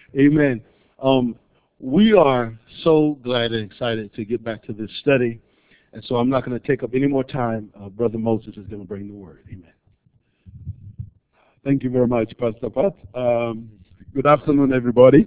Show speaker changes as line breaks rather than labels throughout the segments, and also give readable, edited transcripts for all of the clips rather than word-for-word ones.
Amen. We are so glad and excited to get back to this study. And so I'm not going to take up any more time. Brother Moses is going to bring the word. Amen.
Thank you very much, Pastor Pat. Good afternoon, everybody.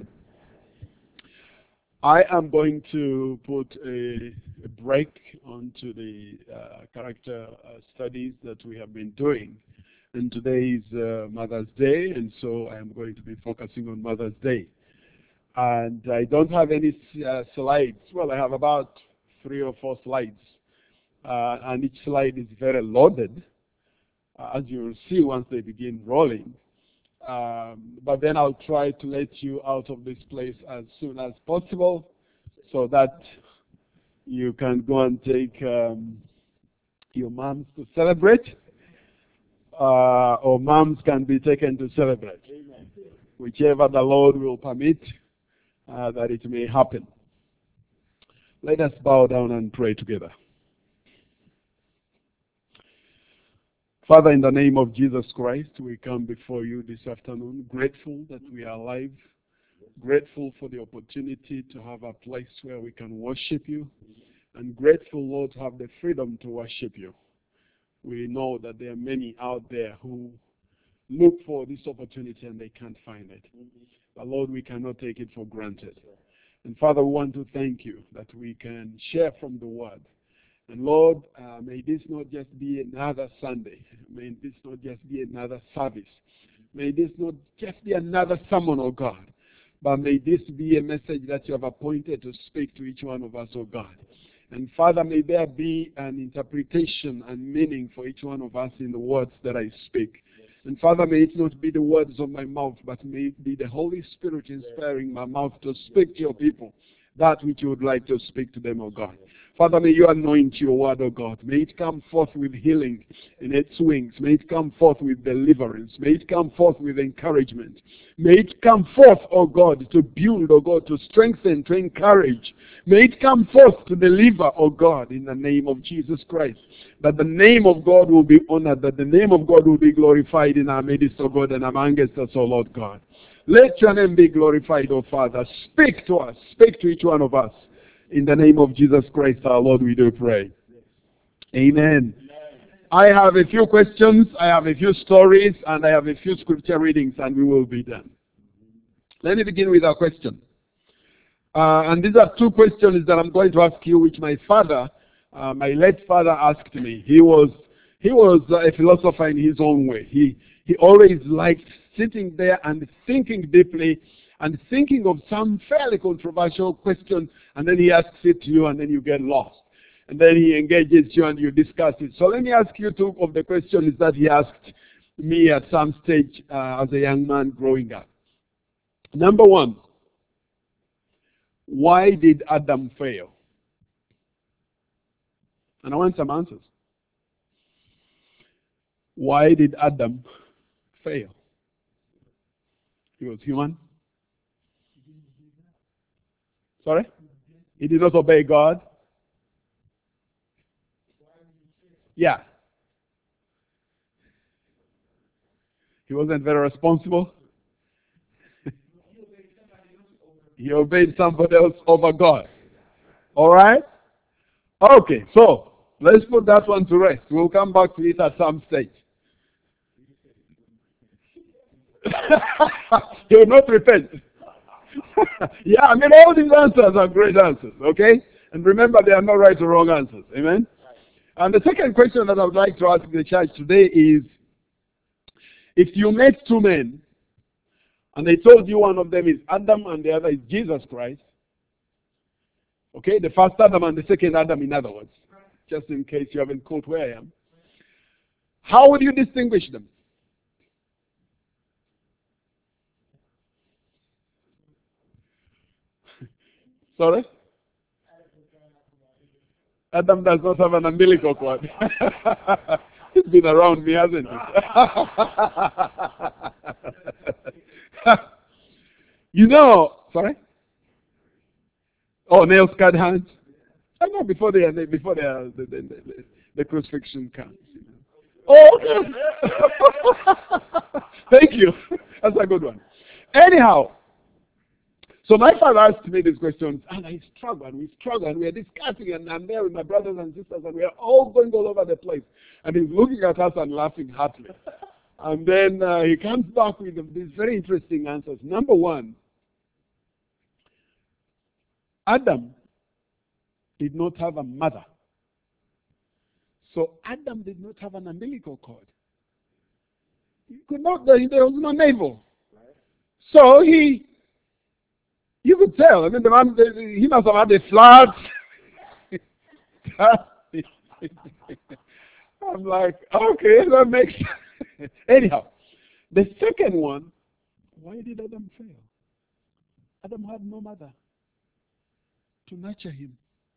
I am going to put a break onto the character studies that we have been doing. And today is Mother's Day, and so I am going to be focusing on Mother's Day. And I don't have any slides. Well, I have about 3 or 4 slides. And each slide is very loaded, as you will see once they begin rolling. But then I'll try to let you out of this place as soon as possible so that you can go and take your moms to celebrate, or moms can be taken to celebrate. Whichever the Lord will permit that it may happen. Let us bow down and pray together. Father, in the name of Jesus Christ, we come before you this afternoon, grateful that we are alive, grateful for the opportunity to have a place where we can worship you, and grateful, Lord, to have the freedom to worship you. We know that there are many out there who look for this opportunity and they can't find it. But Lord, we cannot take it for granted. And Father, we want to thank you that we can share from the word. And Lord, may this not just be another Sunday. May this not just be another service. May this not just be another sermon, oh God. But may this be a message that you have appointed to speak to each one of us, oh God. And Father, may there be an interpretation and meaning for each one of us in the words that I speak. And Father, may it not be the words of my mouth, but may it be the Holy Spirit inspiring my mouth to speak to your people that which you would like to speak to them, O God. Father, may you anoint your word, O God. May it come forth with healing in its wings. May it come forth with deliverance. May it come forth with encouragement. May it come forth, O God, to build, O God, to strengthen, to encourage. May it come forth to deliver, O God, in the name of Jesus Christ. That the name of God will be honored, that the name of God will be glorified in our midst, O God, and amongst us, O Lord God. Let your name be glorified, O Father. Speak to us. Speak to each one of us. In the name of Jesus Christ, our Lord, we do pray. Amen. I have a few questions, I have a few stories, and I have a few scripture readings, and we will be done. Let me begin with a question. And these are 2 questions that I'm going to ask you, which my father, my late father, asked me. He was a philosopher in his own way. He always liked sitting there and thinking deeply and thinking of some fairly controversial question, and then he asks it to you, and then you get lost. And then he engages you and you discuss it. So let me ask you 2 of the questions that he asked me at some stage as a young man growing up. Number 1, why did Adam fail? And I want some answers. Why did Adam fail? He was human. Sorry? He did not obey God. Yeah. He wasn't very responsible. He obeyed somebody else over God. All right? Okay, so let's put that one to rest. We'll come back to it at some stage. He will not repent. Yeah, I mean, all these answers are great answers, okay? And remember, they are not right or wrong answers. Amen? And the second question that I would like to ask the church today is, if you met 2 men, and they told you one of them is Adam and the other is Jesus Christ, okay, the first Adam and the second Adam, in other words, just in case you haven't caught where I am, how would you distinguish them? Sorry? Adam does not have an umbilical cord. He's been around me, hasn't he? You know, sorry? Oh, nail scarred hands? I know before the crucifixion comes. Oh, okay. Thank you. That's a good one. Anyhow, So my father asked me these questions, and I struggled, and we struggled, and we are discussing, and I'm there with my brothers and sisters, and we are all going all over the place. And he's looking at us and laughing happily. And then he comes back with these very interesting answers. Number one, Adam did not have a mother. So Adam did not have an umbilical cord. He could not, there was no navel. So you could tell. I mean, the man, he must have had a flat. I'm like, okay, that makes sense. Anyhow, the second one, why did Adam fail? Adam had no mother to nurture him.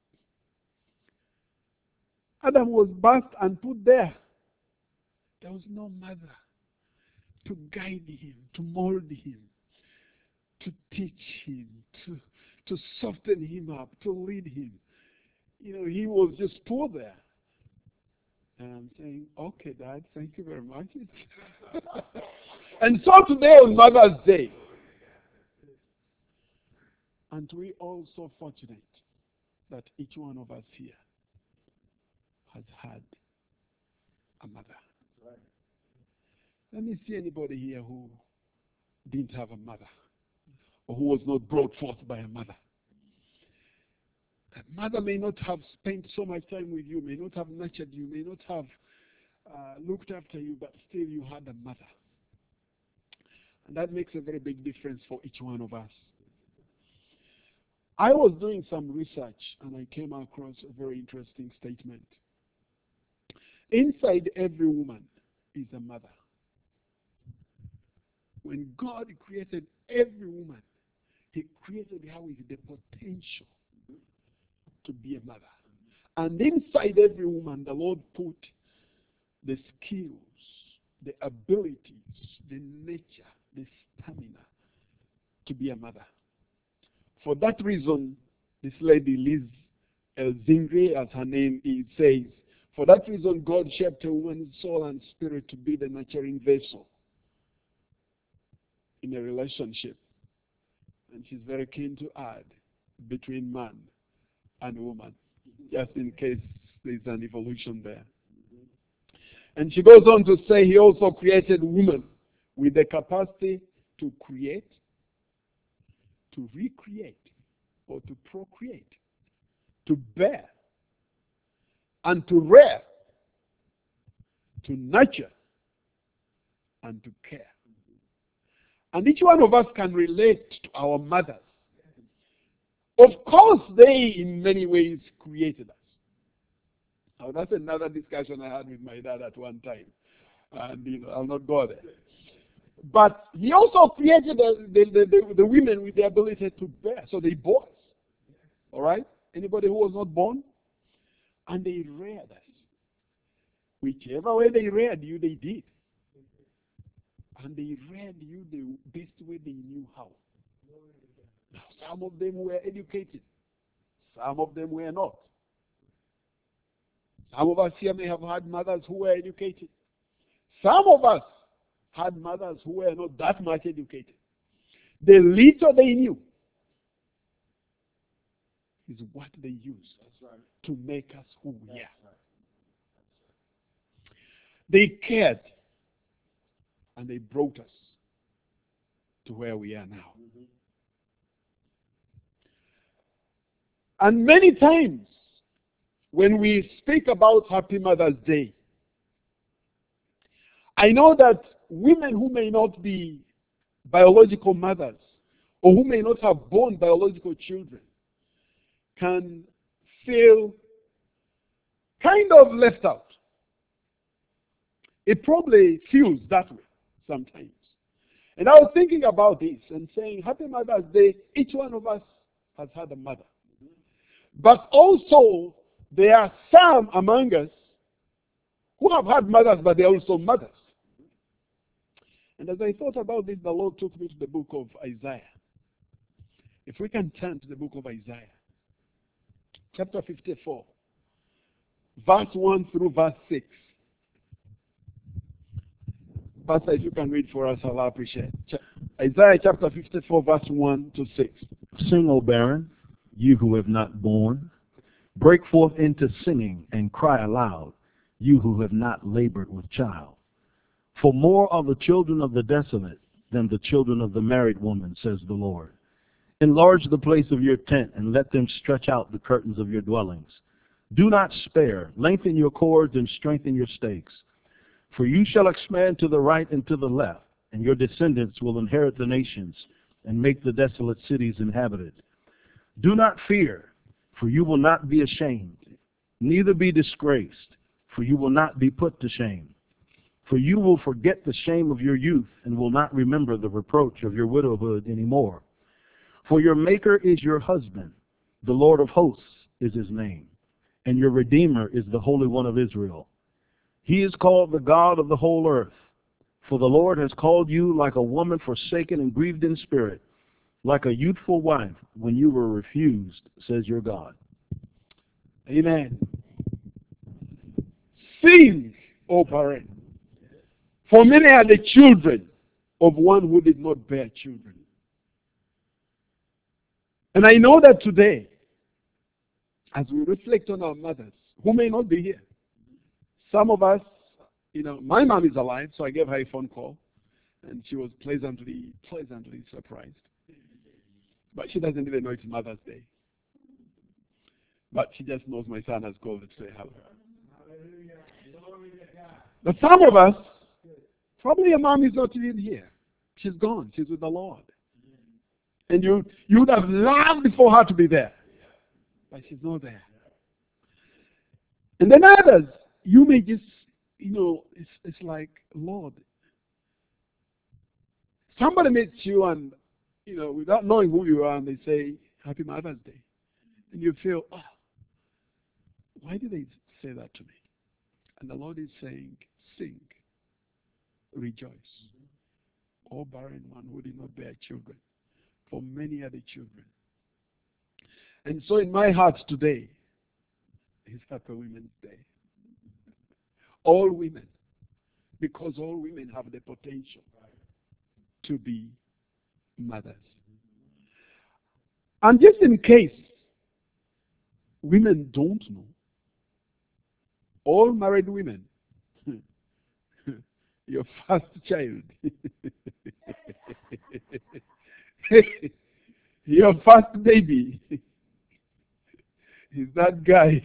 Adam was birthed and put there. There was no mother to guide him, to mold him, to teach him, to soften him up, to lead him. He was just put there. And I'm saying, okay, Dad, thank you very much. And so today on Mother's Day, and we all so fortunate that each one of us here has had a mother. Right. Let me see anybody here who didn't have a mother, or who was not brought forth by a mother. That mother may not have spent so much time with you, may not have nurtured you, may not have looked after you, but still you had a mother. And that makes a very big difference for each one of us. I was doing some research and I came across a very interesting statement. Inside every woman is a mother. When God created every woman, He created her with the potential to be a mother. And inside every woman, the Lord put the skills, the abilities, the nature, the stamina to be a mother. For that reason, this lady, Liz Elzingri, as her name is, says, for that reason, God shaped a woman's soul and spirit to be the nurturing vessel in a relationship. And she's very keen to add between man and woman, just in case there's an evolution there. And she goes on to say He also created woman with the capacity to create, to recreate, or to procreate, to bear, and to rear, to nurture, and to care. And each one of us can relate to our mothers. Of course, they in many ways created us. Now, that's another discussion I had with my dad at one time. And I'll not go there. But He also created the women with the ability to bear. So they bore us. All right? Anybody who was not born? And they reared us. Whichever way they reared you, they did. And they reared you the best way they knew how. Now, some of them were educated. Some of them were not. Some of us here may have had mothers who were educated. Some of us had mothers who were not that much educated. The little they knew is what they used to make us who we are. They cared, and they brought us to where we are now. And many times, when we speak about Happy Mother's Day, I know that women who may not be biological mothers, or who may not have born biological children, can feel kind of left out. It probably feels that way sometimes. And I was thinking about this and saying, Happy Mother's Day, each one of us has had a mother. But also, there are some among us who have had mothers, but they're also mothers. And as I thought about this, the Lord took me to the book of Isaiah. If we can turn to the book of Isaiah, chapter 54, verse 1 through verse 6. Pastor, if you can read for us, I'll appreciate it. Isaiah chapter 54, verse 1 to 6.
Sing, O barren, you who have not borne. Break forth into singing and cry aloud, you who have not labored with child. For more are the children of the desolate than the children of the married woman, says the Lord. Enlarge the place of your tent and let them stretch out the curtains of your dwellings. Do not spare. Lengthen your cords and strengthen your stakes. For you shall expand to the right and to the left, and your descendants will inherit the nations and make the desolate cities inhabited. Do not fear, for you will not be ashamed, neither be disgraced, for you will not be put to shame. For you will forget the shame of your youth and will not remember the reproach of your widowhood anymore. For your Maker is your husband, the Lord of hosts is his name, and your Redeemer is the Holy One of Israel. He is called the God of the whole earth, for the Lord has called you like a woman forsaken and grieved in spirit, like a youthful wife when you were refused, says your God.
Amen. Sing, O barren, for many are the children of one who did not bear children. And I know that today, as we reflect on our mothers, who may not be here, some of us, my mom is alive, so I gave her a phone call, and she was pleasantly surprised. But she doesn't even know it's Mother's Day. But she just knows my son has called to say hello. But some of us, probably your mom is not even here. She's gone. She's with the Lord. And you would have loved for her to be there. But she's not there. And then others, you may just, it's like, Lord, somebody meets you and, without knowing who you are, and they say, Happy Mother's Day. And you feel, why did they say that to me? And the Lord is saying, sing, rejoice. O barren one who did not bear children, for many are the children. And so in my heart today is Happy Women's Day. All women, because all women have the potential to be mothers. And just in case women don't know, all married women, your first child, your first baby is that guy.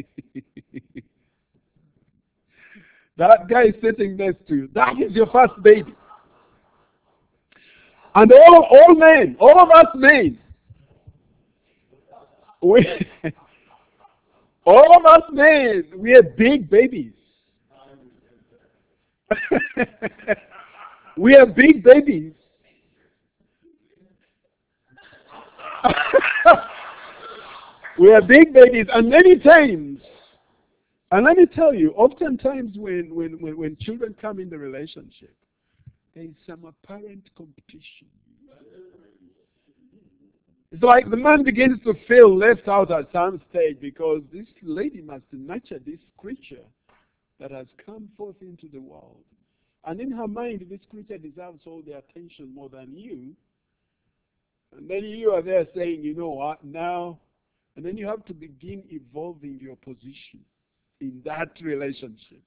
That guy is sitting next to you. That is your first baby. And all men, all of us men, all of us men, we are big babies. We are big babies. We are big babies, and many times, and let me tell you, oftentimes when children come in the relationship, there is some apparent competition. It's like the man begins to feel left out at some stage because this lady must nurture this creature that has come forth into the world. And in her mind, this creature deserves all the attention more than you. And then you are there saying, you know what, now, and then you have to begin evolving your position in that relationship.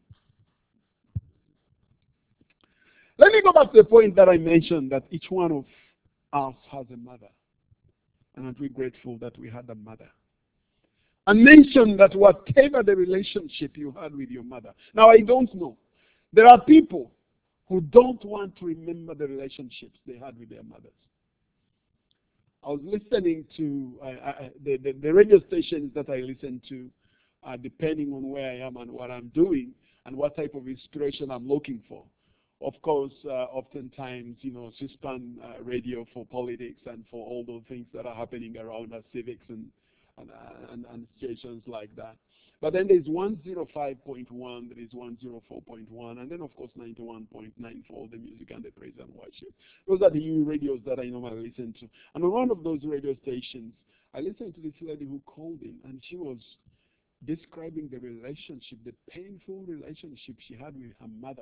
Let me go back to the point that I mentioned, that each one of us has a mother. And aren't we grateful that we had a mother? And mention that whatever the relationship you had with your mother. Now, I don't know. There are people who don't want to remember the relationships they had with their mothers. I was listening to the radio stations that I listen to, depending on where I am and what I'm doing and what type of inspiration I'm looking for. Of course, oftentimes, C-SPAN radio for politics and for all those things that are happening around us, civics and stations like that. But then there's 105.1, there is 104.1, and then of course 91.9 for the music and the praise and worship. Those are the new radios that I normally listen to. And on one of those radio stations, I listened to this lady who called in, and she was describing the relationship, the painful relationship she had with her mother.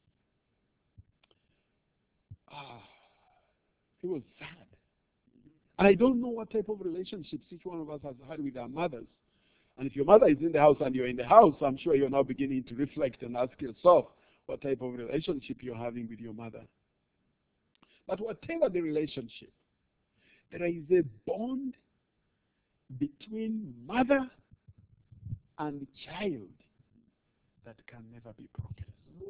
It was sad. And I don't know what type of relationships each one of us has had with our mothers. And if your mother is in the house and you're in the house, I'm sure you're now beginning to reflect and ask yourself what type of relationship you're having with your mother. But whatever the relationship, there is a bond between mother and child that can never be broken.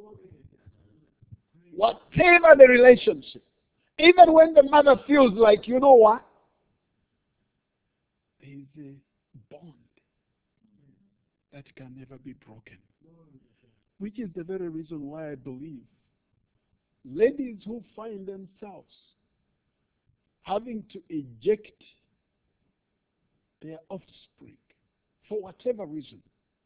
Whatever the relationship, even when the mother feels like, you know what? There is a bond that can never be broken. Which is the very reason why I believe ladies who find themselves having to eject their offspring for whatever reason,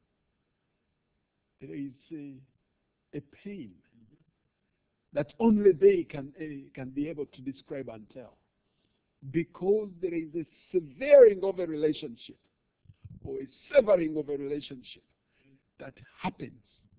there is a pain that only they can be able to describe and tell. Because there is a severing of a relationship or a severing of a relationship that happens.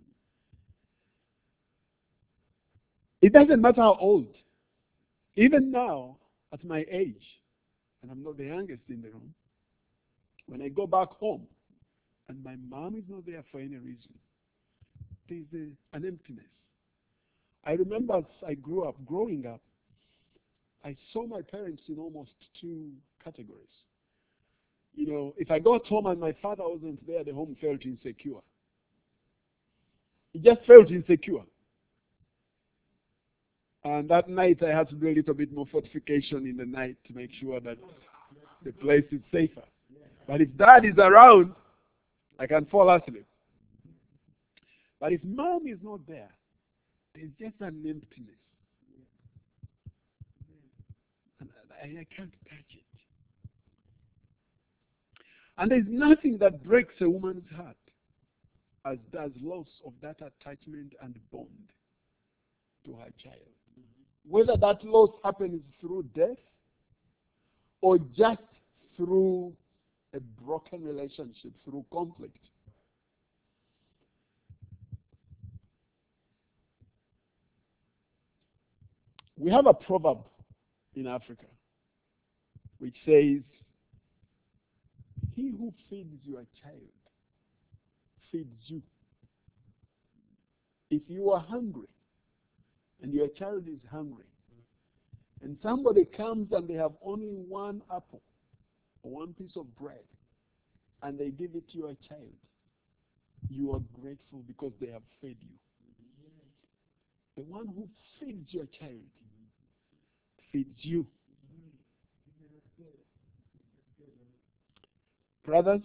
It doesn't matter how old. Even now, at my age, and I'm not the youngest in the room, when I go back home and my mom is not there for any reason, there's an emptiness. I remember as I growing up, I saw my parents in almost two categories. You know, if I got home and my father wasn't there, the home felt insecure. It just felt insecure. And that night I had to do a little bit more fortification in the night to make sure that the place is safer. But if dad is around, I can fall asleep. But if mom is not there, there's just an emptiness. And I can't touch it. And there's nothing that breaks a woman's heart as does loss of that attachment and bond to her child. Whether that loss happens through death or just through a broken relationship, through conflict. We have a proverb in Africa which says, he who feeds your child feeds you. If you are hungry and your child is hungry, and somebody comes and they have only one apple or one piece of bread, and they give it to your child, you are grateful because they have fed you. The one who feeds your child feeds you. Brothers,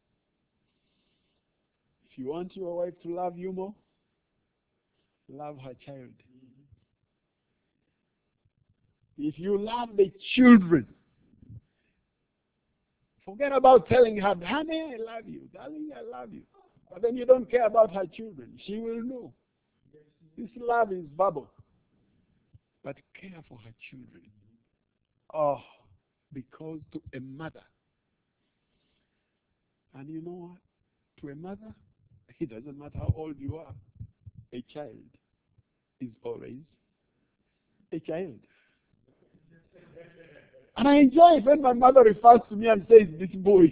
if you want your wife to love you more, love her child. If you love the children, forget about telling her, honey, I love you, darling, I love you. But then you don't care about her children. She will know. This love is verbal. But care for her children. Oh, because to a mother, and you know what? To a mother, it doesn't matter how old you are, a child is always a child. And I enjoy it when my mother refers to me and says, this boy.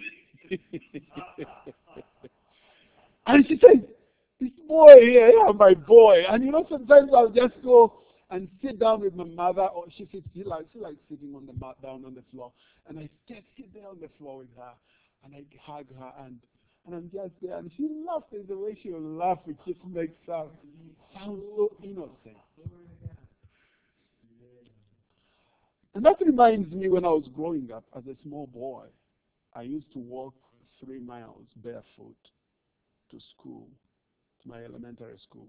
And she says, this boy here, yeah, my boy. And you know, sometimes I'll just go and sit down with my mother, or she likes sitting on the mat down on the floor. And I just sit there on the floor with her, and I hug her, and I'm just there. And she laughs. There's the way she will laugh. It just makes her sound so innocent. And that reminds me when I was growing up as a small boy, I used to walk 3 miles barefoot to school, to my elementary school.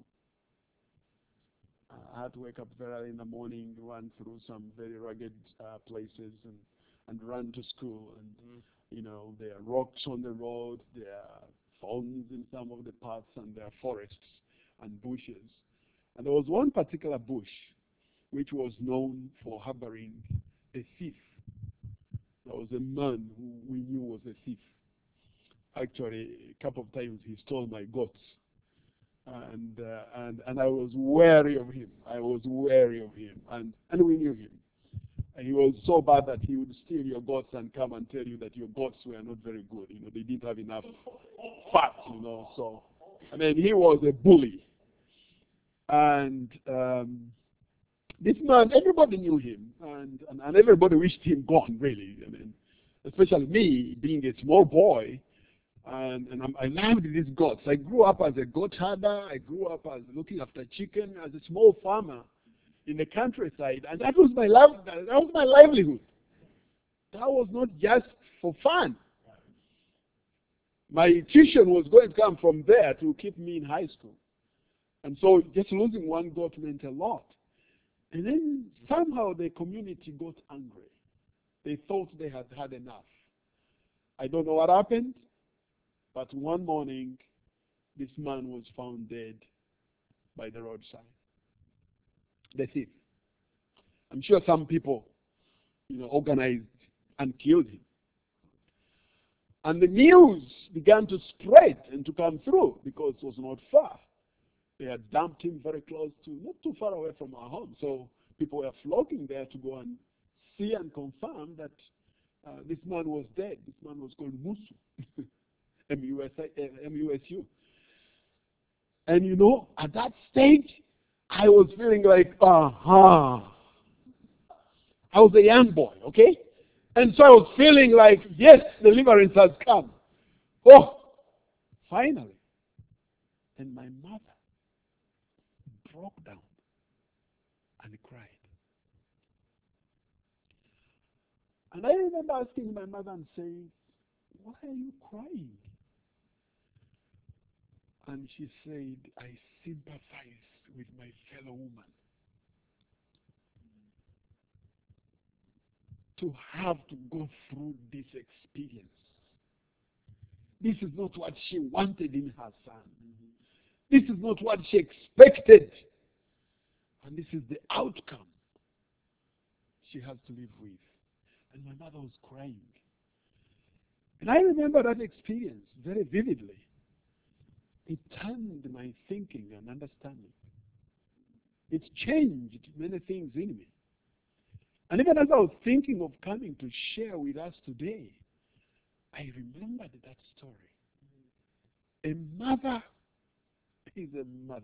I had to wake up very early in the morning, run through some very rugged places and run to school. And, you know, there are rocks on the road, there are thorns in some of the paths, and there are forests and bushes. And there was one particular bush which was known for harboring a thief. There was a man who we knew was a thief. Actually, a couple of times he stole my goats. And I was wary of him. I was wary of him. And we knew him. And he was so bad that he would steal your goats and come and tell you that your goats were not very good. They didn't have enough fat, So, I mean, he was a bully. And this man, everybody knew him. And everybody wished him gone, really. I mean, especially me, being a small boy. I loved these goats. I grew up as a goat herder. I grew up as looking after chicken as a small farmer in the countryside, and that was my livelihood. That was not just for fun. My tuition was going to come from there to keep me in high school, and so just losing one goat meant a lot. And then somehow the community got angry. They thought they had had enough. I don't know what happened. But one morning, this man was found dead by the roadside. The thief. I'm sure some people, organized and killed him. And the news began to spread and to come through because it was not far. They had dumped him very close to, not too far away from our home. So people were flocking there to go and see and confirm that this man was dead. This man was called Musu. M-U-S-U. And at that stage, I was feeling like, I was a young boy, okay? And so I was feeling like, yes, deliverance has come. Oh, finally. And my mother broke down and cried. And I remember asking my mother and saying, why are you crying? And she said, I sympathize with my fellow woman. To have to go through this experience. This is not what she wanted in her son. This is not what she expected. And this is the outcome she has to live with. And my mother was crying. And I remember that experience very vividly. It turned my thinking and understanding. It changed many things in me. And even as I was thinking of coming to share with us today, I remembered that story. A mother is a mother.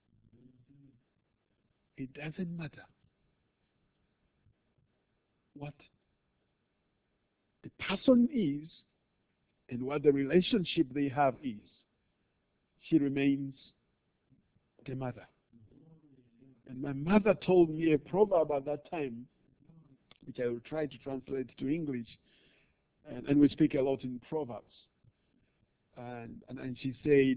It doesn't matter what the person is and what the relationship they have is. She remains the mother. And my mother told me a proverb at that time, which I will try to translate to English, and we speak a lot in Proverbs. And she said,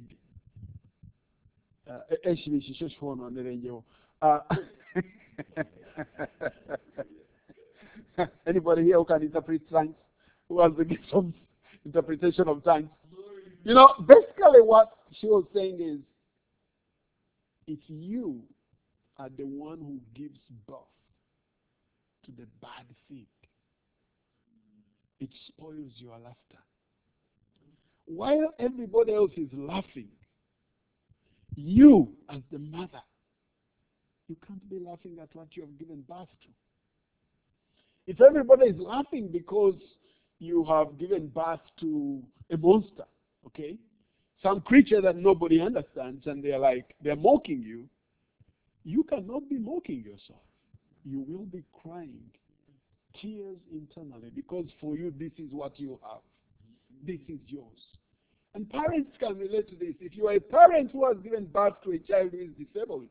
anybody here who can interpret tongues? Who has the gift of interpretation of tongues? Basically what she was saying is, if you are the one who gives birth to the bad thing, it spoils your laughter. While everybody else is laughing, you, as the mother, you can't be laughing at what you have given birth to. If everybody is laughing because you have given birth to a monster, okay? Some creature that nobody understands, and they're mocking you, you cannot be mocking yourself. You will be crying tears internally because for you, this is what you have. This is yours. And parents can relate to this. If you are a parent who has given birth to a child who is disabled,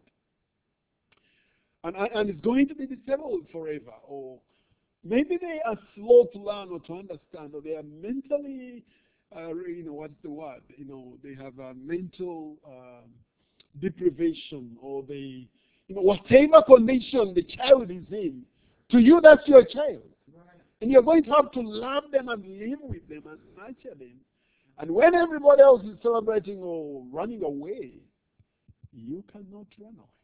and is going to be disabled forever, or maybe they are slow to learn or to understand, or they are mentally, what's the word? They have a mental deprivation, or they, whatever condition the child is in, to you, that's your child. And you're going to have to love them and live with them and nurture them. And when everybody else is celebrating or running away, you cannot run away.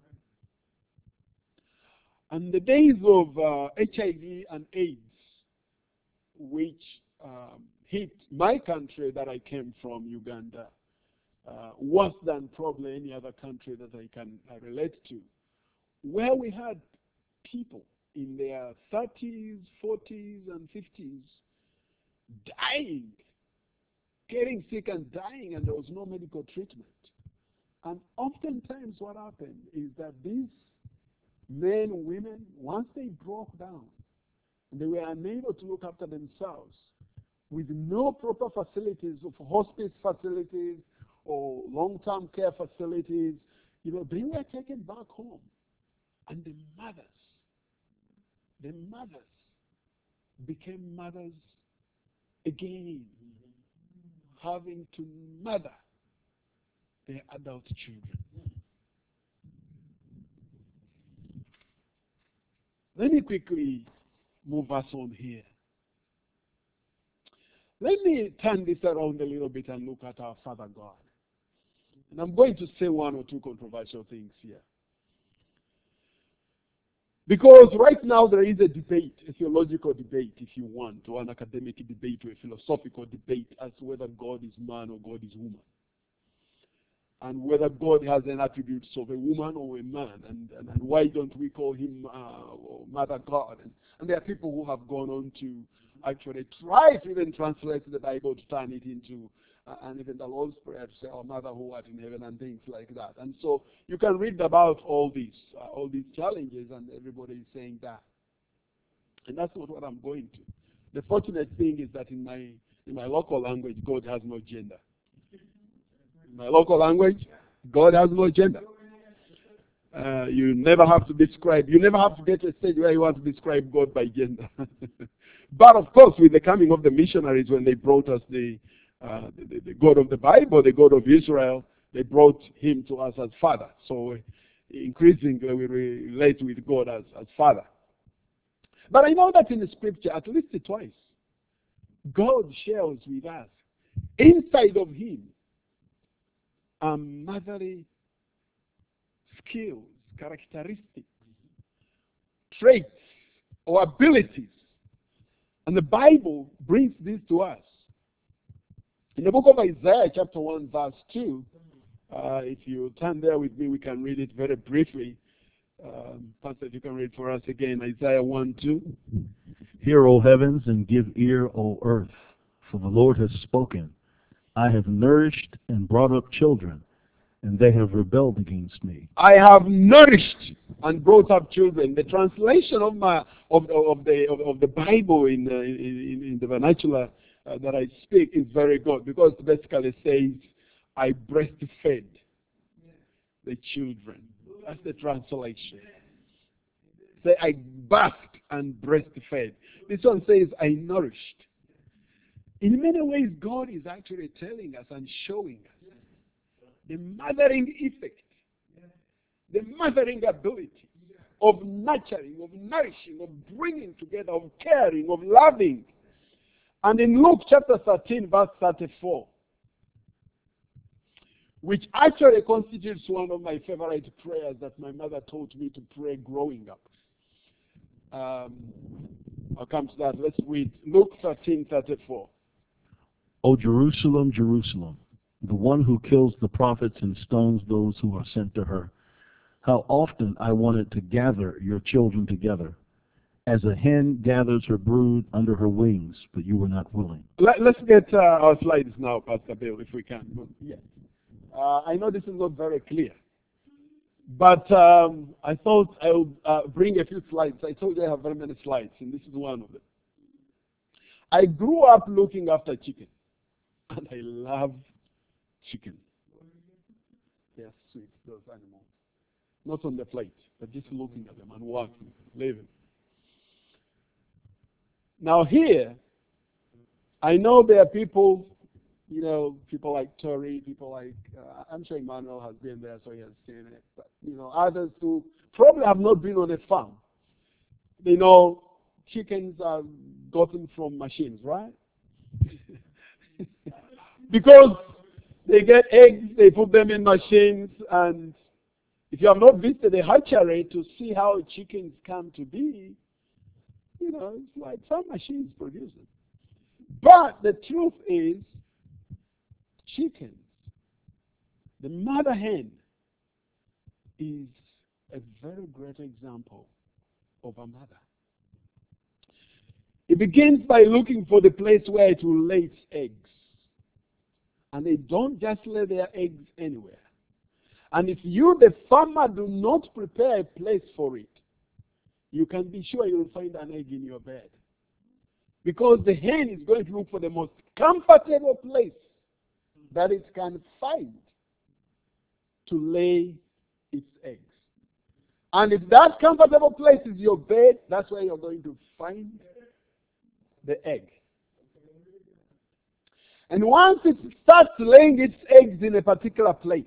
And the days of HIV and AIDS, which hit my country that I came from, Uganda, worse than probably any other country that I can relate to, where we had people in their 30s, 40s, and 50s, dying, getting sick and dying, and there was no medical treatment. And oftentimes what happened is that these men, women, once they broke down, they were unable to look after themselves with no proper facilities of hospice facilities or long-term care facilities. They were taken back home. And the mothers became mothers again, having to mother their adult children. Let me quickly move us on here. Let me turn this around a little bit and look at our Father God. And I'm going to say one or two controversial things here. Because right now there is a debate, a theological debate, if you want, or an academic debate, or a philosophical debate as to whether God is man or God is woman. And whether God has an attributes of a woman or a man, and why don't we call him Mother God? And there are people who have gone on to actually try to even translate the Bible to turn it into, and even the Lord's Prayer to say, "Our Mother who art in heaven," and things like that. And so you can read about all these challenges, and everybody is saying that. And that's not what I'm going to. The fortunate thing is that in my local language, God has no gender. In my local language, God has no gender. You never have to describe. You never have to get to a stage where you want to describe God by gender. But of course, with the coming of the missionaries, when they brought us the God of the Bible, the God of Israel, they brought him to us as Father. So increasingly we relate with God as Father. But I know that in the Scripture, at least twice, God shares with us inside of him motherly skills, characteristics, traits, or abilities. And the Bible brings this to us. In the book of Isaiah, chapter 1, verse 2, if you turn there with me, we can read it very briefly. Pastor, if you can read for us again, Isaiah 1, 2.
Hear, O heavens, and give ear, O earth, for the Lord has spoken. I have nourished and brought up children, and they have rebelled against me.
I have nourished and brought up children. The translation of the Bible in the vernacular that I speak is very good, because it basically says, I breastfed the children. That's the translation. Say, I bathed and breastfed. This one says, I nourished. In many ways, God is actually telling us and showing us the mothering effect, the mothering ability of nurturing, of nourishing, of bringing together, of caring, of loving. And in Luke chapter 13, verse 34, which actually constitutes one of my favorite prayers that my mother taught me to pray growing up. I'll come to that. Let's read Luke 13:34.
O Jerusalem, Jerusalem, the one who kills the prophets and stones those who are sent to her. How often I wanted to gather your children together, as a hen gathers her brood under her wings, but you were not willing.
Let's get our slides now, Pastor Bill, if we can. Yes. I know this is not very clear, but I thought I would bring a few slides. I told you I have very many slides, and this is one of them. I grew up looking after chicken, and I love chicken. They're sweet, those animals. Not on the plate, but just looking at them and watching, living. Now here, I know there are people, people like Tori, people like, I'm sure Emmanuel has been there, so he has seen it. But, others who probably have not been on a farm. Chickens are gotten from machines, right? Because they get eggs, they put them in machines, and if you have not visited a hatchery to see how chickens come to be, it's like some machines produce them. But the truth is, chickens, the mother hen, is a very great example of a mother. It begins by looking for the place where it will lay its eggs. And they don't just lay their eggs anywhere. And if you, the farmer, do not prepare a place for it, you can be sure you'll find an egg in your bed. Because the hen is going to look for the most comfortable place that it can find to lay its eggs. And if that comfortable place is your bed, that's where you're going to find the egg. And once it starts laying its eggs in a particular place,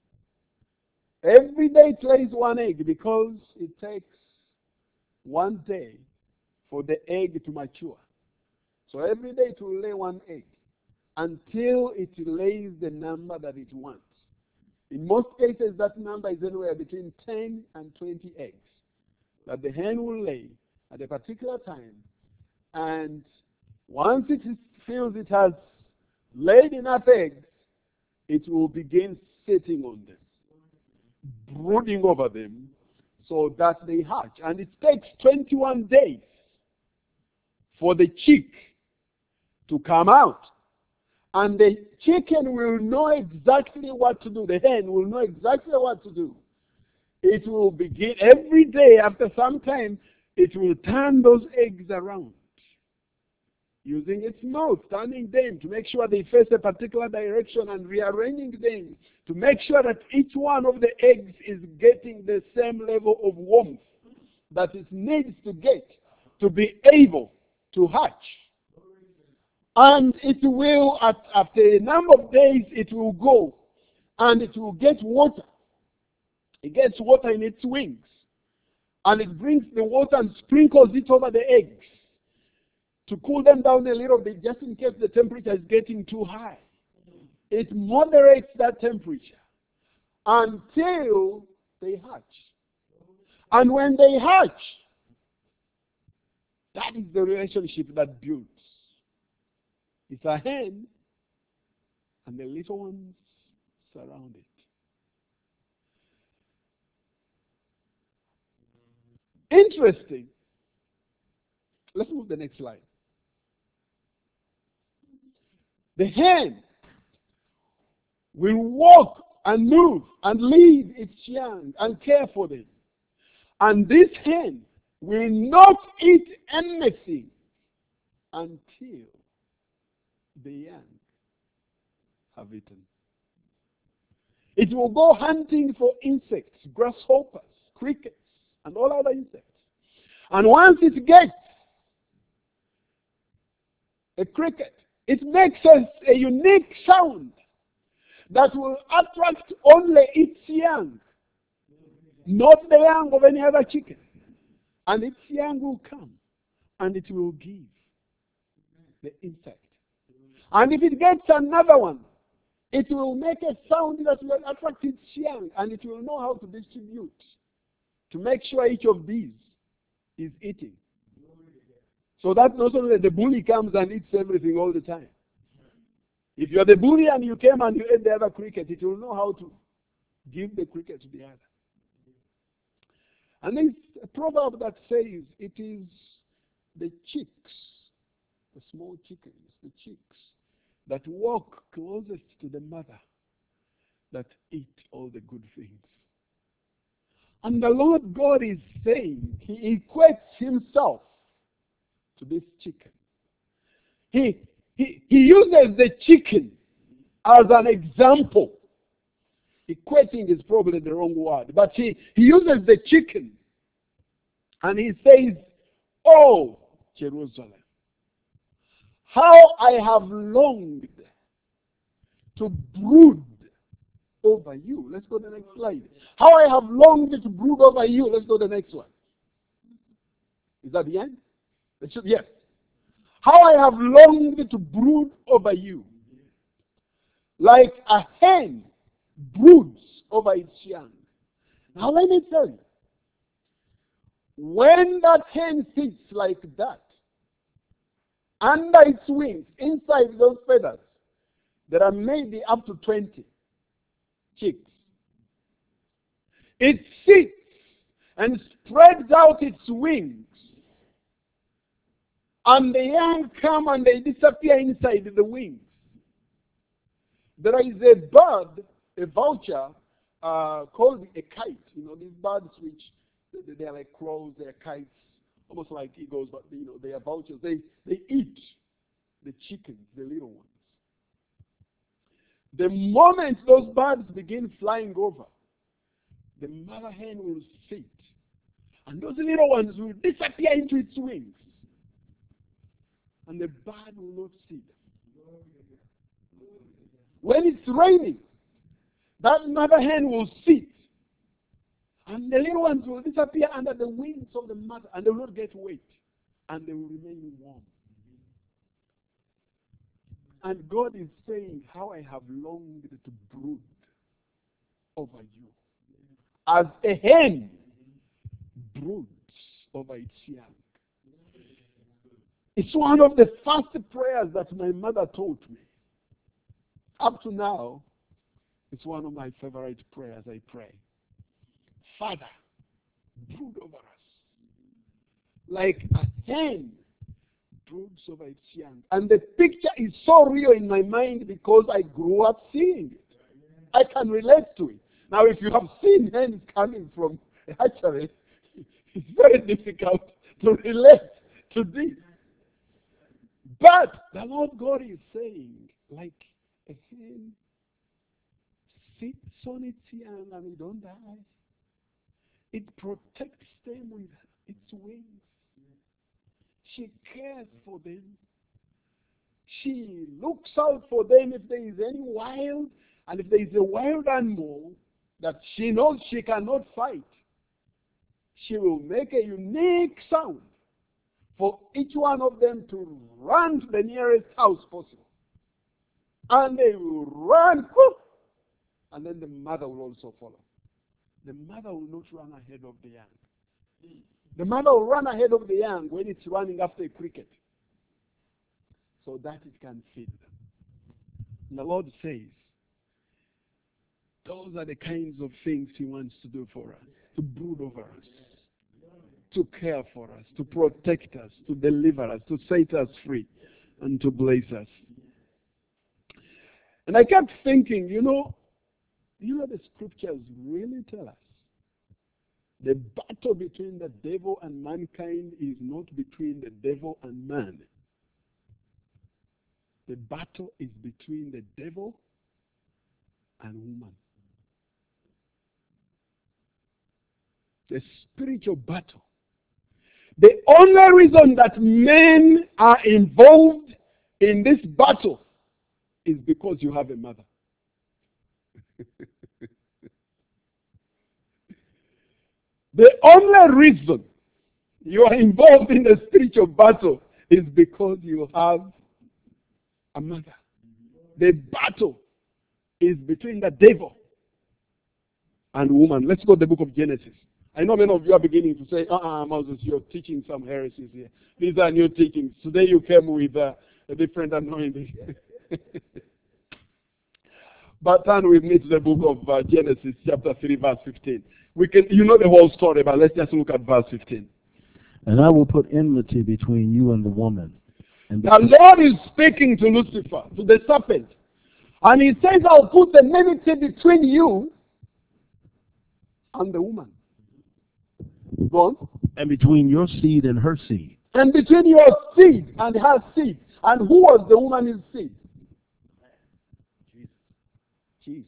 every day it lays one egg because it takes one day for the egg to mature. So every day it will lay one egg until it lays the number that it wants. In most cases, that number is anywhere between 10 and 20 eggs that the hen will lay at a particular time. And once it feels it has laid enough eggs, it will begin sitting on them, brooding over them, so that they hatch. And it takes 21 days for the chick to come out. And the chicken will know exactly what to do. The hen will know exactly what to do. It will begin every day. After some time, it will turn those eggs around, using its mouth, turning them to make sure they face a particular direction and rearranging them to make sure that each one of the eggs is getting the same level of warmth that it needs to get to be able to hatch. And it will, after a number of days, it will go and it will get water. It gets water in its wings. And it brings the water and sprinkles it over the eggs to cool them down a little bit, just in case the temperature is getting too high. It moderates that temperature until they hatch. And when they hatch, that is the relationship that builds. It's a hen, and the little ones surround it. Interesting. Let's move to the next slide. The hen will walk and move and lead its young and care for them. And this hen will not eat anything until the young have eaten. It will go hunting for insects, grasshoppers, crickets, and all other insects. And once it gets a cricket, it makes a unique sound that will attract only its young, not the young of any other chicken. And its young will come, and it will give the insect. And if it gets another one, it will make a sound that will attract its young, and it will know how to distribute to make sure each of these is eating. So that not only the bully comes and eats everything all the time. If you're the bully and you came and you ate the other cricket, it will know how to give the cricket to the other. And there's a proverb that says it is the chicks, the small chickens, the chicks, that walk closest to the mother that eat all the good things. And the Lord God is saying, He equates Himself to this chicken. He uses the chicken as an example. Equating is probably the wrong word, but he uses the chicken and he says, "Oh, Jerusalem, how I have longed to brood over you." Let's go to the next slide. How I have longed to brood over you. Let's go to the next one. Is that the end? Yes. How I have longed to brood over you. Like a hen broods over its young. Now let me tell you, when that hen sits like that, under its wings, inside those feathers, there are maybe up to 20 chicks. It sits and spreads out its wings. And the young come and they disappear inside the wings. There is a bird, a vulture, called a kite. You know, these birds which, they are like crows, they are kites, almost like eagles, but you know, they are vultures. They eat the chickens, the little ones. The moment those birds begin flying over, the mother hen will sit, and those little ones will disappear into its wings, and the bird will not see them. When it's raining, that mother hen will sit, and the little ones will disappear under the wings of the mother, and they will not get wet, and they will remain warm. And God is saying, how I have longed to brood over you. As a hen broods over its young. It's one of the first prayers that my mother taught me. Up to now, it's one of my favorite prayers I pray. Father, brood over us. Like a hen broods over its young. And the picture is so real in my mind because I grew up seeing it. I can relate to it. Now, if you have seen hens coming from a hatchery, it's very difficult to relate to this. But the Lord God is saying, like a hen sits on its young and they don't die. It protects them with its wings. She cares for them. She looks out for them if there is any wild, and if there is a wild animal that she knows she cannot fight, she will make a unique sound for each one of them to run to the nearest house possible. And they will run, whoop, and then the mother will also follow. The mother will not run ahead of the young. The mother will run ahead of the young when it's running after a cricket, so that it can feed them. And the Lord says, those are the kinds of things He wants to do for us, to brood over us, to care for us, to protect us, to deliver us, to set us free, and to bless us. And I kept thinking, the scriptures really tell us the battle between the devil and mankind is not between the devil and man. The battle is between the devil and woman. The spiritual battle. The only reason that men are involved in this battle is because you have a mother. The only reason you are involved in the spiritual battle is because you have a mother. The battle is between the devil and woman. Let's go to the book of Genesis. I know many of you are beginning to say, Moses, you're teaching some heresies here. These are new teachings. Today you came with a different anointing. But turn with me to the book of Genesis, chapter 3, verse 15. You know the whole story, but let's just look at verse 15.
And I will put enmity between you and the woman. And
the Lord is speaking to Lucifer, to the serpent. And He says, I'll put enmity between you and the woman. Go on.
And between your seed and her seed.
And between your seed and her seed. And who was the woman's seed? Jesus.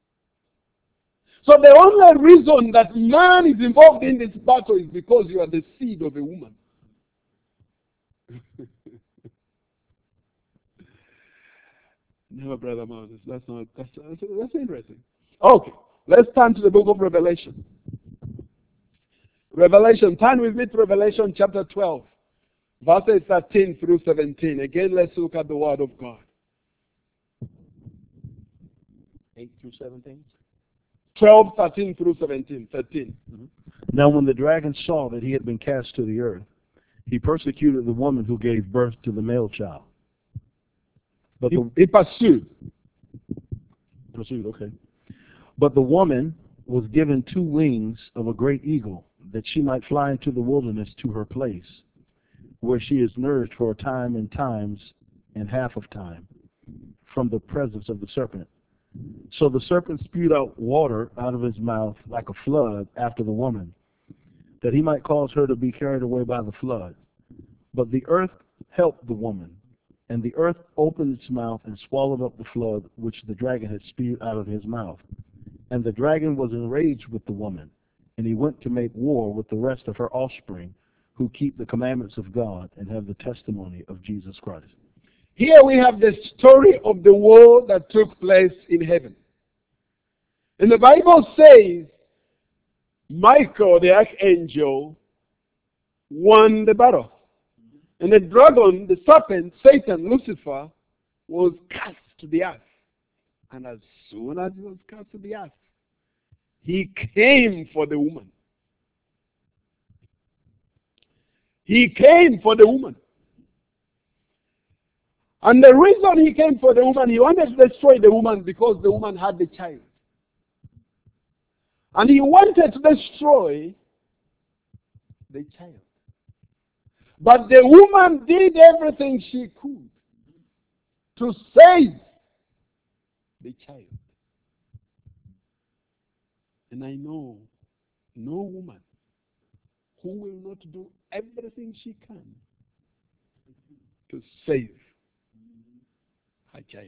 So the only reason that man is involved in this battle is because you are the seed of a woman. No, Brother Moses, that's interesting. Okay, let's turn to the book of Revelation. Turn with me to Revelation chapter 12, verses 13 through 17. Again, let's look at the Word of God.
8 through 17?
12, 13 through 17. 13.
Mm-hmm. Now when the dragon saw that he had been cast to the earth, he persecuted the woman who gave birth to the male child. But
he pursued.
Okay. But the woman was given 2 wings of a great eagle, that she might fly into the wilderness to her place, where she is nourished for a time and times and half of time from the presence of the serpent. So the serpent spewed out water out of his mouth like a flood after the woman, that he might cause her to be carried away by the flood. But the earth helped the woman, and the earth opened its mouth and swallowed up the flood which the dragon had spewed out of his mouth. And the dragon was enraged with the woman, and he went to make war with the rest of her offspring, who keep the commandments of God and have the testimony of Jesus Christ.
Here we have the story of the war that took place in heaven. And the Bible says Michael, the archangel, won the battle. And the dragon, the serpent, Satan, Lucifer, was cast to the earth. And as soon as he was cast to the earth, he came for the woman. He came for the woman. And the reason he came for the woman, he wanted to destroy the woman because the woman had the child. And he wanted to destroy the child. But the woman did everything she could to save the child. And I know no woman who will not do everything she can to save her child.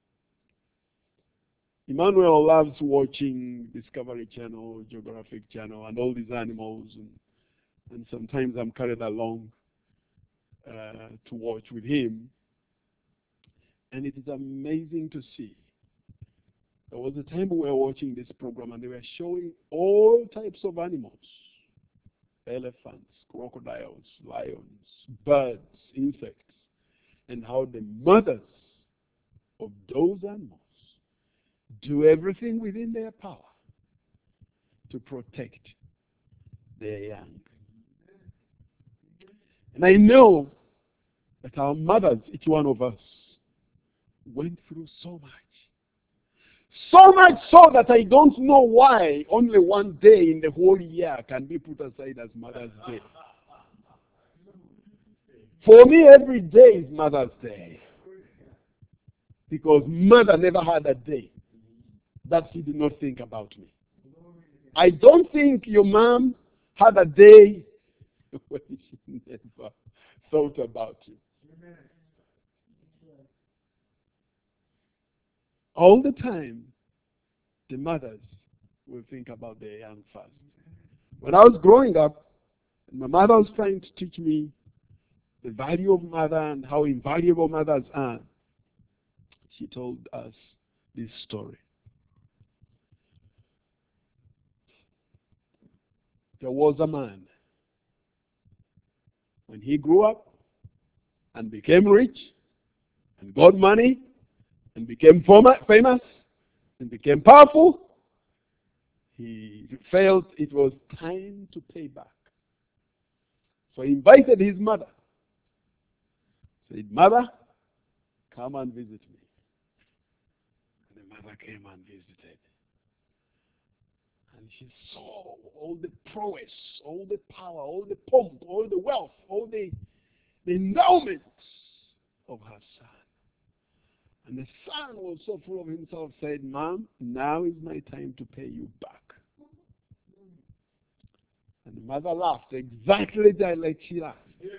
Emmanuel loves watching Discovery Channel, Geographic Channel, and all these animals. And sometimes I'm carried along to watch with him. And it is amazing to see. There was a time we were watching this program and they were showing all types of animals. Elephants, crocodiles, lions, birds, insects, and how the mothers of those animals do everything within their power to protect their young. And I know that our mothers, each one of us, went through so much. So much so that I don't know why only one day in the whole year can be put aside as Mother's Day. For me, every day is Mother's Day. Because Mother never had a day that she did not think about me. I don't think your mom had a day when she never thought about you. All the time, the mothers will think about their young first. When I was growing up, my mother was trying to teach me the value of mother and how invaluable mothers are. She told us this story. There was a man. When he grew up and became rich and got money and became famous and became powerful, he felt it was time to pay back. So he invited his mother. Said, "Mother, come and visit me." And the mother came and visited. And she saw all the prowess, all the power, all the pomp, all the wealth, all the endowments of her son. And the son was so full of himself, said, "Mom, now is my time to pay you back." And the mother laughed exactly like she laughed.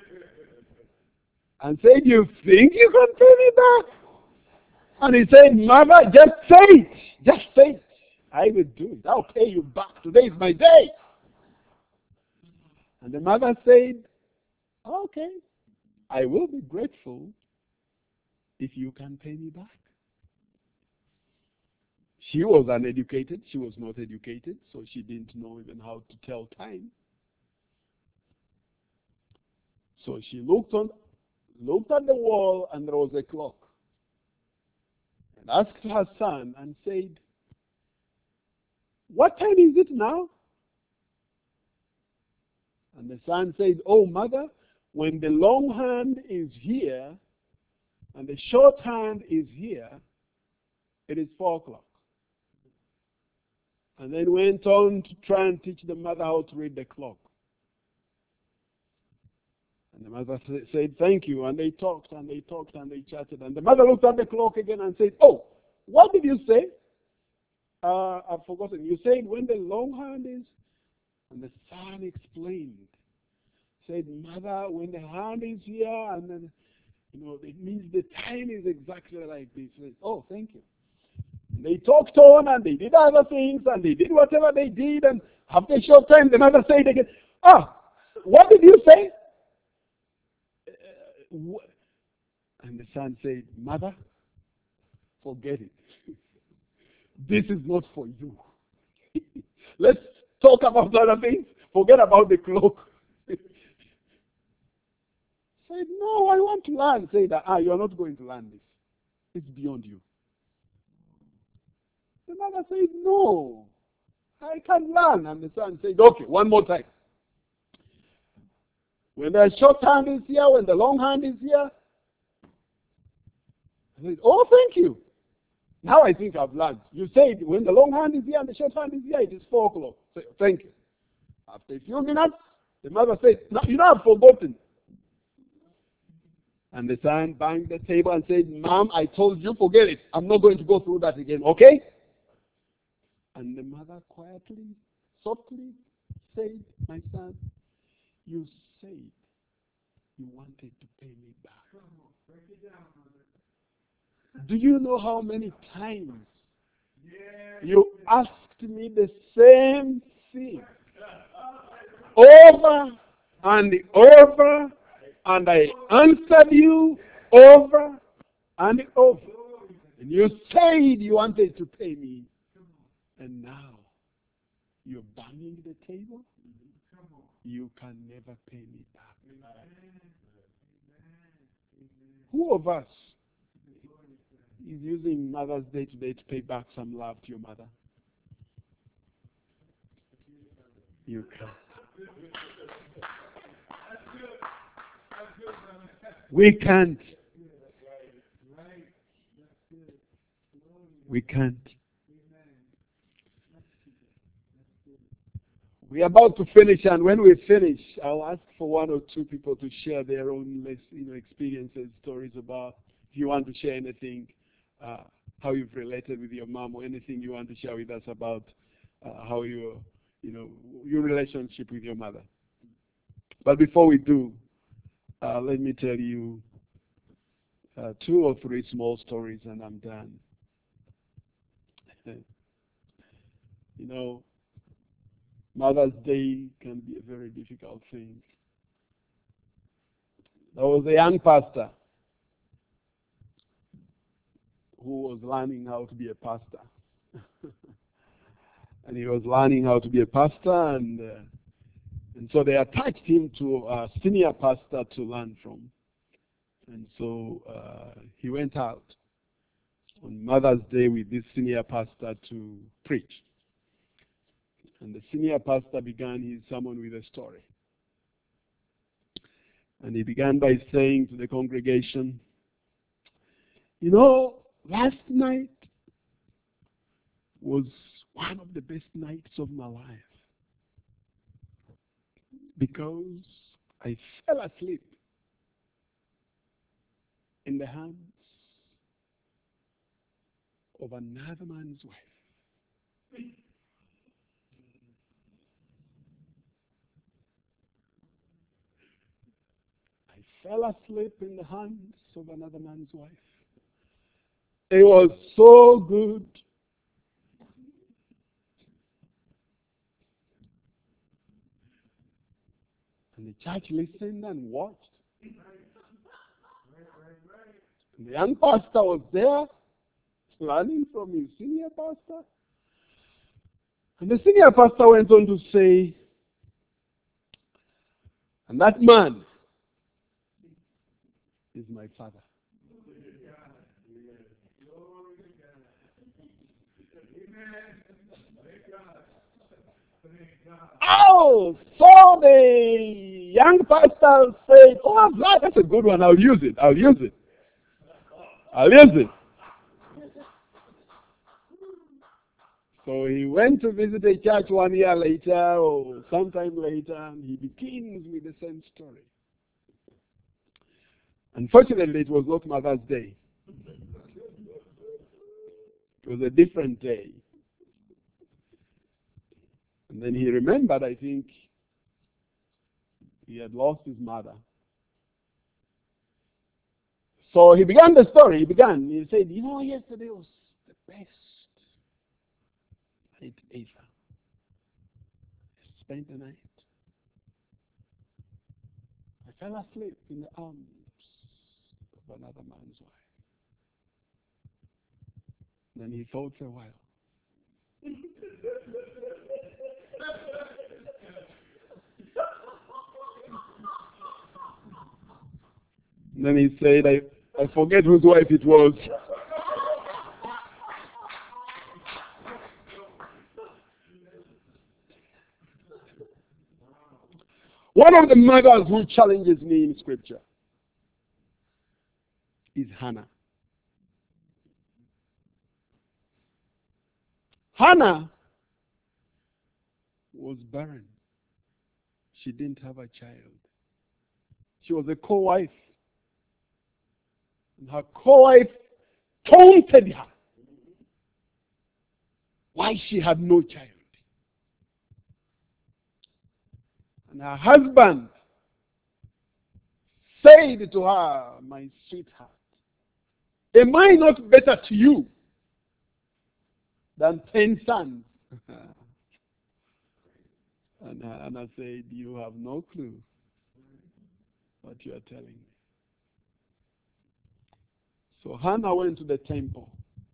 And said, "You think you can pay me back?" And he said, "Mother, just say it. Just say it. I will do it. I'll pay you back. Today is my day." And the mother said, "Okay, I will be grateful if you can pay me back." She was uneducated. She was not educated, so she didn't know even how to tell time. So she looked at the wall, and there was a clock. And asked her son and said, "What time is it now?" And the son said, "Oh, mother, when the long hand is here and the short hand is here, it is 4 o'clock. And then went on to try and teach the mother how to read the clock. And the mother said, thank you. And they talked and they talked and they chatted. And the mother looked at the clock again and said, oh, what did you say? I've forgotten. You said when the long hand is? And the son explained. Said, mother, when the hand is here, and then, it means the time is exactly like this. Said, oh, thank you. And they talked on, and they did other things, and they did whatever they did, and after a short time, the mother said again, what did you say? And the son said, mother, forget it. This is not for you. Let's talk about other things. Forget about the clock. Said, no, I want to learn. Said, you're not going to learn this. It's beyond you. The mother said, no, I can learn. And the son said, okay, one more time. When the short hand is here, when the long hand is here. I said, oh, thank you. Now I think I've learned. You said when the long hand is here and the short hand is here, it is 4 o'clock. So, thank you. After a few minutes, the mother said, no, I've forgotten. And the son banged the table and said, Mom, I told you, forget it. I'm not going to go through that again, okay? And the mother quietly, softly said, my son, you said you wanted to pay me back. Do you know how many times you asked me the same thing over and over, and I answered you over and over. And you said you wanted to pay me, and now you're banging the table? You can never pay me back. Who of us is using Mother's Day today to pay back some love to your mother? You can. We can't. We can't. We're about to finish, and when we finish, I'll ask for 1 or 2 people to share their own experiences, stories about, if you want to share anything, how you've related with your mom, or anything you want to share with us about how your relationship with your mother. But before we do, let me tell you 2 or 3 small stories, and I'm done. Mother's Day can be a very difficult thing. There was a young pastor who was learning how to be a pastor. And he was learning how to be a pastor, and so they attached him to a senior pastor to learn from. And so he went out on Mother's Day with this senior pastor to preach. And the senior pastor began his sermon with a story. And he began by saying to the congregation, last night was one of the best nights of my life, because I fell asleep in the hands of another man's wife. I fell asleep in the hands of another man's wife. It was so good. And the church listened and watched. And the young pastor was there, learning from his senior pastor. And the senior pastor went on to say, and that man is my father. Oh, so the young pastor said, oh, that's a good one. I'll use it. So he went to visit a church 1 year later or sometime later, and he begins with the same story. Unfortunately, it was not Mother's Day. It was a different day. And then he remembered, I think, he had lost his mother. So he began the story. He said, yesterday was the best night ever. I spent the night. I fell asleep in the arms of another man's wife. Then he thought for a while. Then he said, I forget whose wife it was. One of the mothers who challenges me in Scripture is Hannah. Hannah was barren. She didn't have a child. She was a co-wife. And her co-wife taunted her why she had no child. And her husband said to her, my sweetheart, am I not better to you than 10 sons? And Hannah said, you have no clue what you are telling me. So Hannah went to the temple.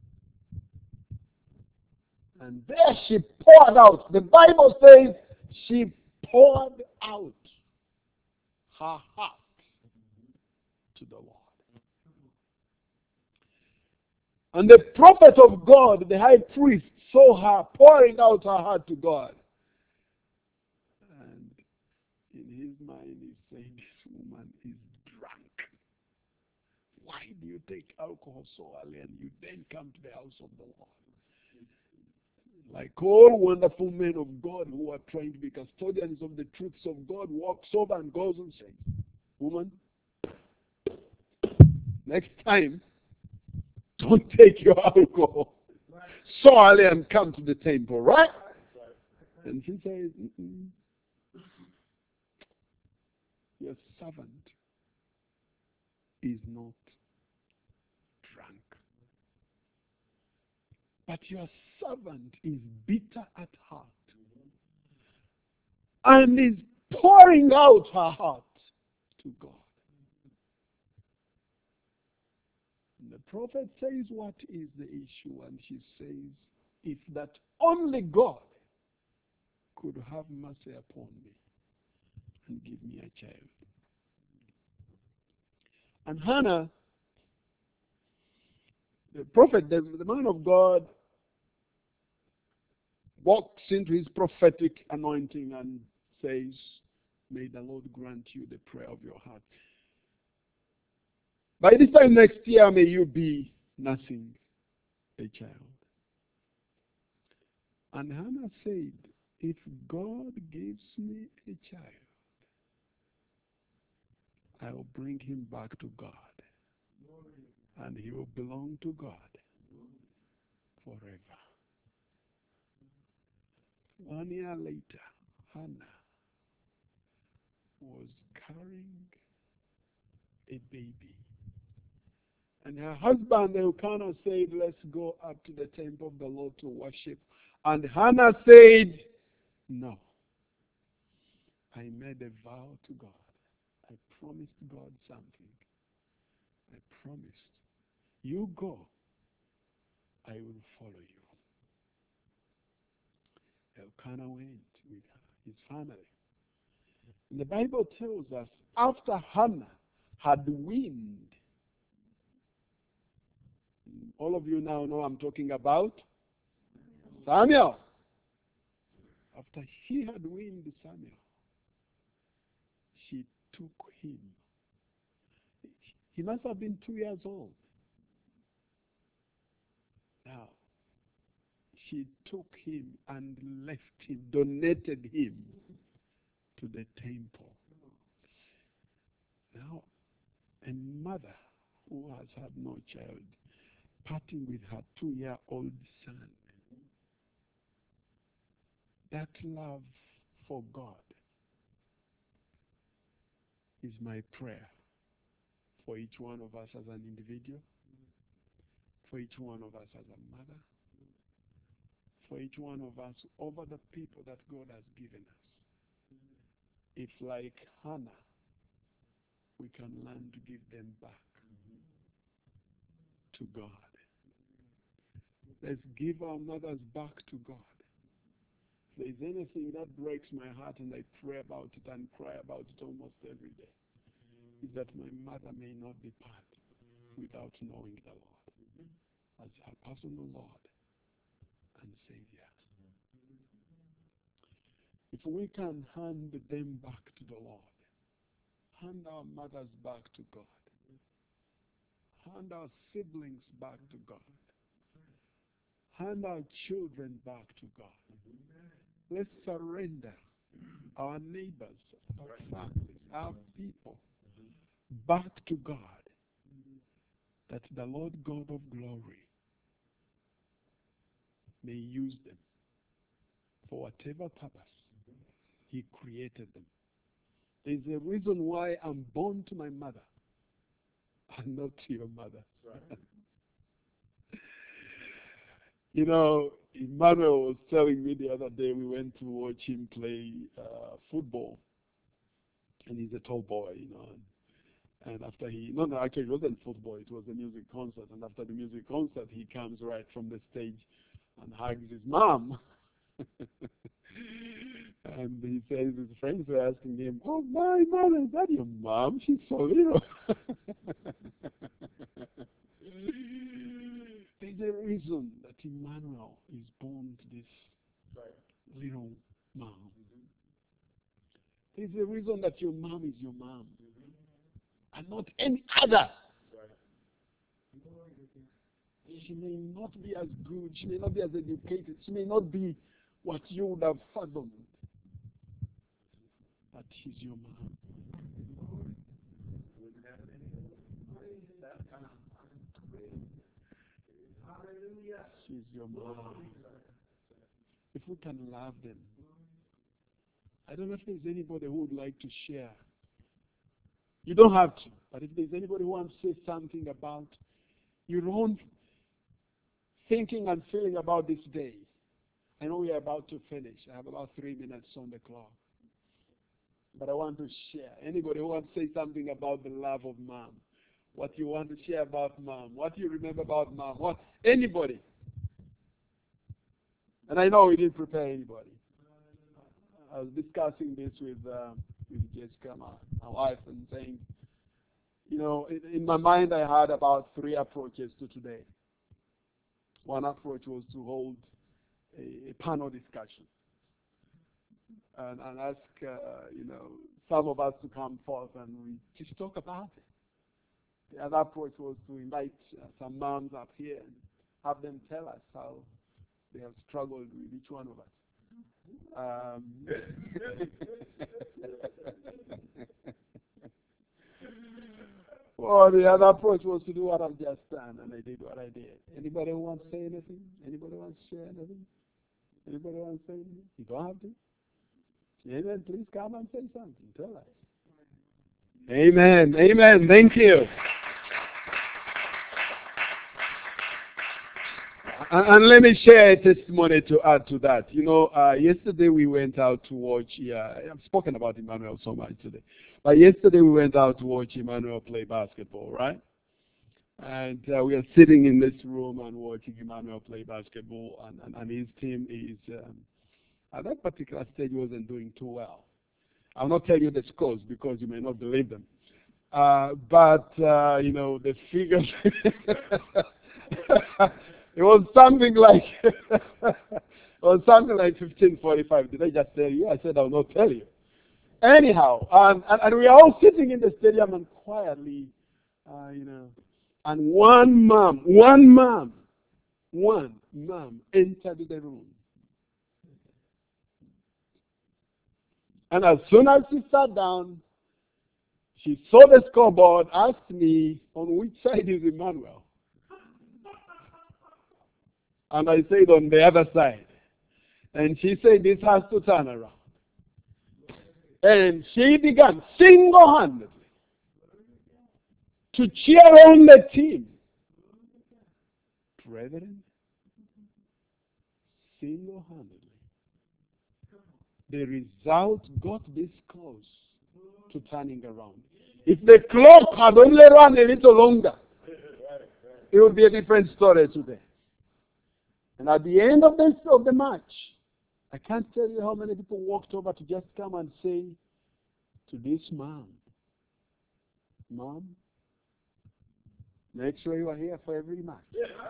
And there she poured out. The Bible says she poured out her heart to the Lord. And the prophet of God, the high priest, saw her pouring out her heart to God. And in his mind, he said, this woman is drunk. Why do you take alcohol so early and you then come to the house of the Lord? Like all wonderful men of God who are trying to be custodians of the truths of God, walks over and goes and says, woman, next time, don't take your alcohol so early and come to the temple, right? And she says, your servant is not drunk. But your servant is bitter at heart and is pouring out her heart to God. And the prophet says, what is the issue? And she says, if that only God could have mercy upon me and give me a child. And Hannah, the prophet, the man of God, walks into his prophetic anointing and says, may the Lord grant you the prayer of your heart. By this time next year, may you be nursing a child. And Hannah said, if God gives me a child, I will bring him back to God. And he will belong to God forever. 1 year later, Hannah was carrying a baby. And her husband Elkanah said, let's go up to the temple of the Lord to worship. And Hannah said, no. I made a vow to God. I promised God something. I promised. You go. I will follow you. Elkanah went with his family. And the Bible tells us after Hannah had weaned, all of you now know I'm talking about Samuel. After she had weaned Samuel, she took him. He must have been 2 years old. Now, she took him and left him, donated him to the temple. Now, a mother who has had no child, parting with her 2-year-old son. That love for God is my prayer for each one of us as an individual, for each one of us as a mother, for each one of us over the people that God has given us. If, like Hannah, we can learn to give them back to God. Let's give our mothers back to God. If there's anything that breaks my heart, and I pray about it and cry about it almost every day, is that my mother may not depart without knowing the Lord as her personal Lord and Savior. If we can hand them back to the Lord, hand our mothers back to God, hand our siblings back to God, hand our children back to God, let's surrender our neighbors, our families, our people back to God, that the Lord God of glory may use them for whatever purpose He created them. There's a reason why I'm born to my mother and not to your mother. Right. You know, Emmanuel was telling me the other day, we went to watch him play football. And he's a tall boy, you know. And after actually it wasn't football, it was a music concert. And after the music concert, he comes right from the stage and hugs his mom. And he says his friends were asking him, "Oh, my mother, is that your mom? She's so little." There's a reason that Emmanuel is born to this little mom. There's a reason that your mom is your mom and not any other. She may not be as good, she may not be as educated, she may not be what you would have fathomed, but she's your mom. She's your mom. If we can love them. I don't know if there's anybody who would like to share. You don't have to, but if there's anybody who wants to say something about your own thinking and feeling about this day. I know we are about to finish. I have about 3 minutes on the clock. But I want to share. Anybody who wants to say something about the love of mom, what you want to share about mom, what you remember about mom, what anybody. And I know we didn't prepare anybody. I was discussing this with Jessica, my wife, and saying, you know, in my mind I had about 3 approaches to today. One approach was to hold a panel discussion and ask, you know, some of us to come forth and we just talk about it. The other approach was to invite some moms up here and have them tell us how they have struggled with each one of us. Well, the other approach was to do what I've just done, and I did what I did. Anybody who wants to say anything? Anybody wants to share anything? Anybody wants to say anything? You don't have to. Amen. Please come and say something. Tell us. Amen. Amen. Thank you. And let me share a testimony to add to that. You know, yesterday we went out to watch, I've spoken about Emmanuel so much today. But yesterday we went out to watch Emmanuel play basketball, right? And we are sitting in this room and watching Emmanuel play basketball. And his team is, at that particular stage, wasn't doing too well. I'll not tell you the scores because you may not believe them. But you know, the figures... It was something like 15:45. Did I just tell you? I said I'll not tell you. Anyhow, and we are all sitting in the stadium and quietly, you know, and one mom one mom entered the room. And as soon as she sat down, she saw the scoreboard, asked me, on which side is Emmanuel? And I said, on the other side. And she said, this has to turn around. And she began single-handedly to cheer on the team. Brethren, single-handedly. The result got this close to turning around. If the clock had only run a little longer, it would be a different story today. And at the end of the match, I can't tell you how many people walked over to just come and say to this mom, Mom, make sure you are here for every match.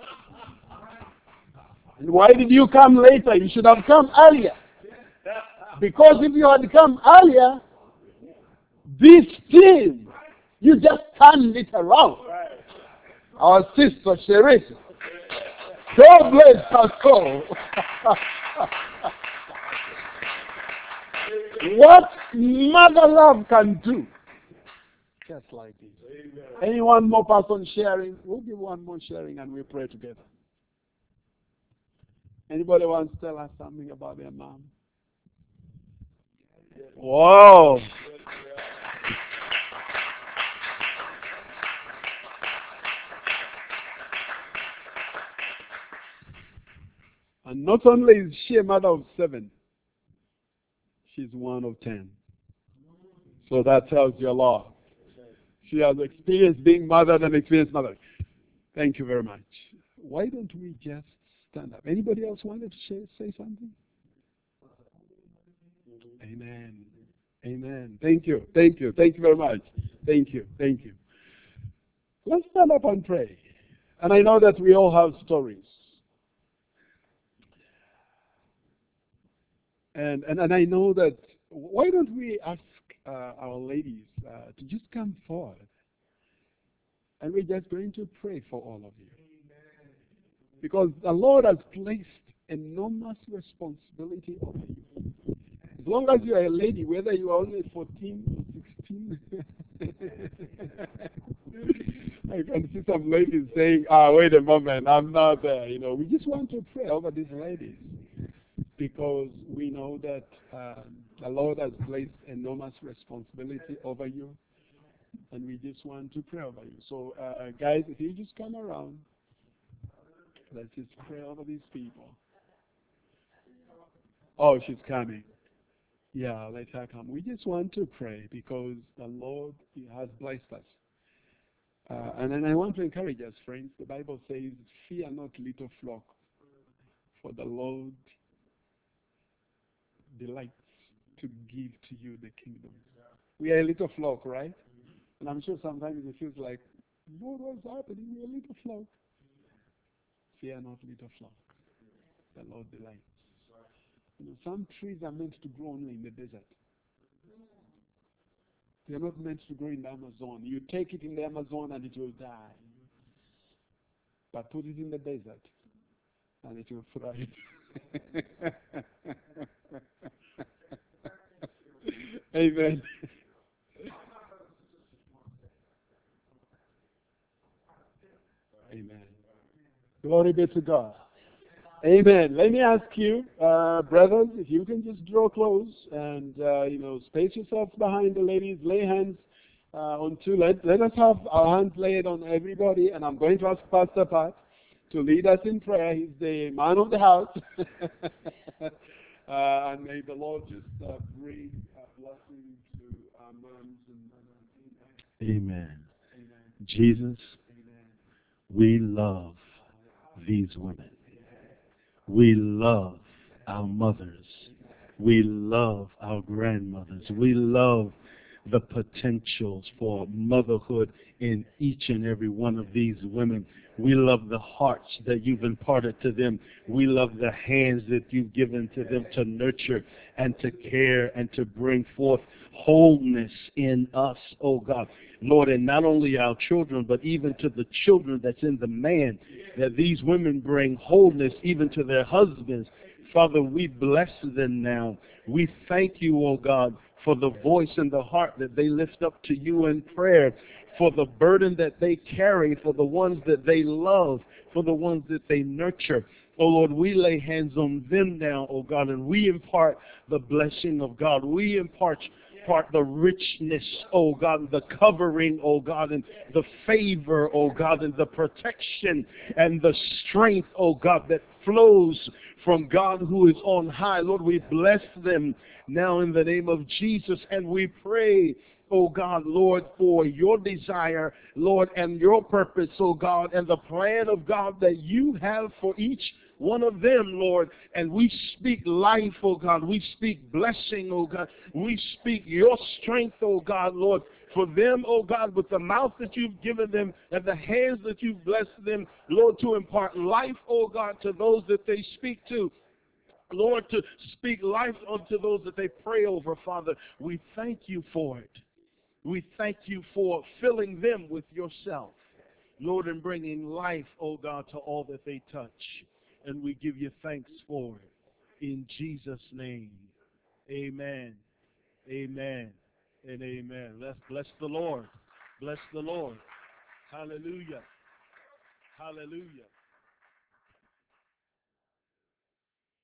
And why did you come later? You should have come earlier. Because if you had come earlier, this team, you just turned it around. Our sister Sherita, God bless her soul. What mother love can do. Just like this. Any one more person sharing? We'll give one more sharing and we'll pray together. Anybody wants to tell us something about their mom? Whoa. And not only is she a mother of 7, she's one of 10. So that tells you a lot. She has experienced being mothered and experienced mothering. Thank you very much. Why don't we just stand up? Anybody else wanted to say something? Amen. Amen. Thank you. Thank you. Thank you very much. Thank you. Thank you. Let's stand up and pray. And I know that we all have stories. And I know that, why don't we ask our ladies to just come forward? And we're just going to pray for all of you. Because the Lord has placed enormous responsibility on you. As long as you are a lady, whether you are only 14 or 16, I can see some ladies saying, wait a moment, I'm not there. You know, we just want to pray over these ladies. Because we know that the Lord has placed enormous responsibility over you. And we just want to pray over you. So, guys, if you just come around, let's just pray over these people. Oh, she's coming. Yeah, let her come. We just want to pray because the Lord has blessed us. And then I want to encourage us, friends. The Bible says, fear not, little flock, for the Lord delights to give to you the kingdom. We are a little flock, right? And I'm sure sometimes it feels like, Lord, what's happening? We're a little flock. Fear not, little flock. The Lord delights. You know, some trees are meant to grow only in the desert. They're not meant to grow in the Amazon. You take it in the Amazon and it will die. But put it in the desert and it will thrive. Amen. Amen. Glory be to God. Amen. Let me ask you, brothers, if you can just draw close and, space yourselves behind the ladies, lay hands on two. Let us have our hands laid on everybody, and I'm going to ask Pastor Pat to lead us in prayer. He's the man of the house. And may the Lord just bring a blessing to our moms and
Amen.
Amen.
Jesus, we love these women. We love our mothers. We love our grandmothers. We love the potentials for motherhood in each and every one of these women. We love the hearts that you've imparted to them. We love the hands that you've given to them to nurture and to care and to bring forth wholeness in us, oh God. Lord, and not only our children, but even to the children that's in the man, that these women bring wholeness even to their husbands. Father, we bless them now. We thank you, oh God, for the voice and the heart that they lift up to you in prayer, for the burden that they carry, for the ones that they love, for the ones that they nurture. Oh Lord, we lay hands on them now, oh God, and we impart the blessing of God. We impart the richness, oh God, the covering, oh God, and the favor, oh God, and the protection and the strength, oh God, that flows from God who is on high. Lord, we bless them now in the name of Jesus, and we pray, oh God, Lord, for your desire, Lord, and your purpose, oh God, and the plan of God that you have for each one of them, Lord. And we speak life, oh God. We speak blessing, oh God. We speak your strength, oh God, Lord, for them, oh God, with the mouth that you've given them and the hands that you've blessed them, Lord, to impart life, oh God, to those that they speak to. Lord, to speak life unto those that they pray over, Father. We thank you for it. We thank you for filling them with yourself, Lord, and bringing life, oh God, to all that they touch. And we give you thanks for it. In Jesus' name, amen, amen, and amen. Let's bless the Lord. Bless the Lord. Hallelujah. Hallelujah.